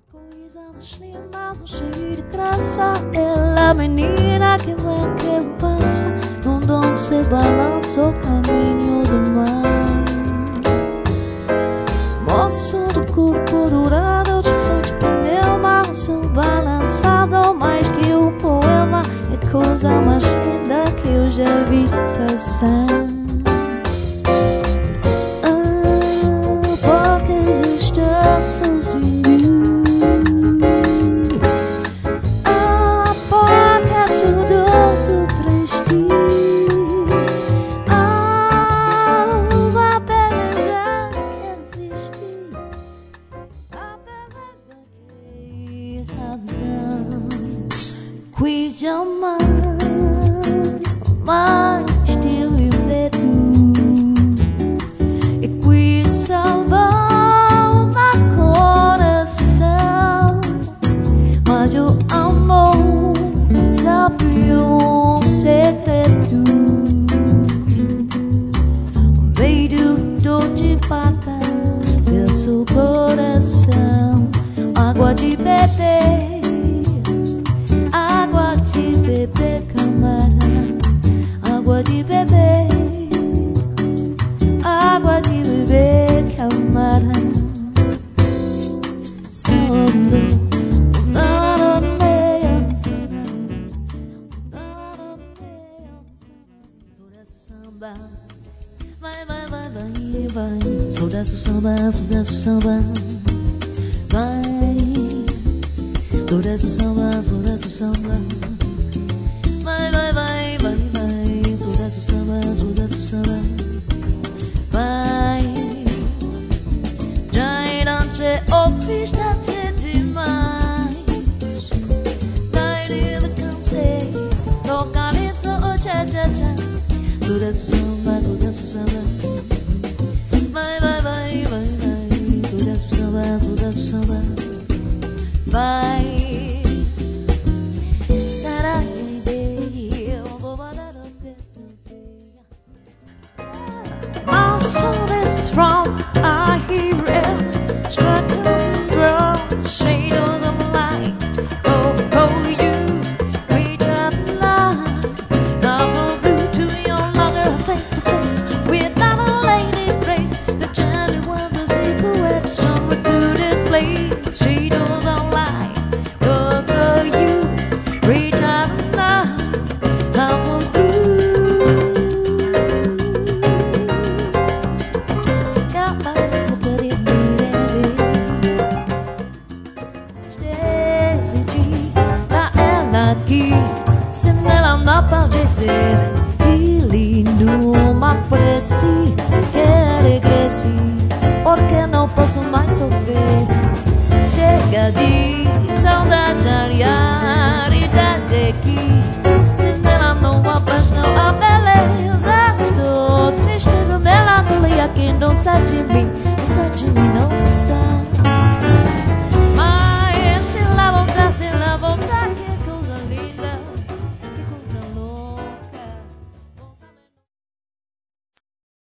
Coisa mais linda, cheia de graça. Ela menina que vem, que passa, onde se balança o caminho do mar. Moço do corpo dourado, de sangue pneuma, o seu balançado mais que um poema. É coisa mais linda que eu já vi passar. Porque está sozinho. Qui jamais teu medo e qui salva o coração, mas o amor sabe um segredo. Meio dor de pata do seu coração, água de beber. Água de beber, camarada. Água de beber. Água de beber, camarada. Samba, vai, vai, vai, vai, vai. Saudade do samba, saudade do samba. Vai. Saudade do samba, saudade do samba. Vai, vai, vai, vai, vai. Saudade do samba, saudade do samba. Vai. Já não te ouviste demais. Vai, eu cansei. Tocar isso, oh, tchá, tchá, tchá. Saudade do samba, saudade do samba. Vai, vai, vai, vai, vai. Saudade do samba, saudade do samba. Vai. Our soul is from our hero, struck and drawn, shadows of light. Oh, oh, you reach out the line. Now we'll move to your longer face to face without a lady grace. The journey wonders people where the sun would do it place. Shadows of light. Oh, oh, you reach out the line. Now we'll se nela não pode ser ele numa prece que regresse, porque não posso mais sofrer. Chega de saudade, a realidade aqui. Se nela não há paz, não há beleza, só tristeza, melancolia que não sai de mim, não sai de mim, não sai.